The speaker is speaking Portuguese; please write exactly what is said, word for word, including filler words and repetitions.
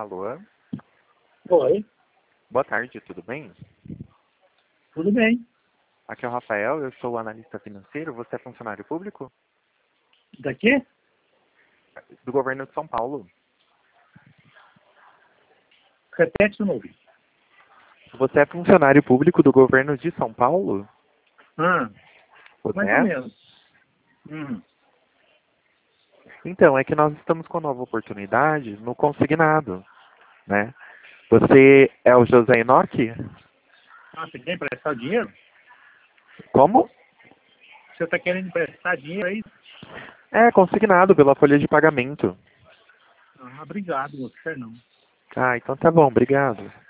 Alô? Oi, Boa tarde, tudo bem? tudo bem. Aqui é o Rafael, eu sou analista financeiro. Você é funcionário público? Daqui? Do governo de São Paulo. Repete de novo. Você é funcionário público do governo de São Paulo? Ah, Você mais é? ou menos. Hum. Então, é que nós estamos com nova oportunidade no consignado, né? Você é o José Enoque? Ah, você quer emprestar dinheiro? Como? Você está querendo emprestar dinheiro aí? É, consignado pela folha de pagamento. Ah, obrigado, você não. Ah, então tá bom, obrigado.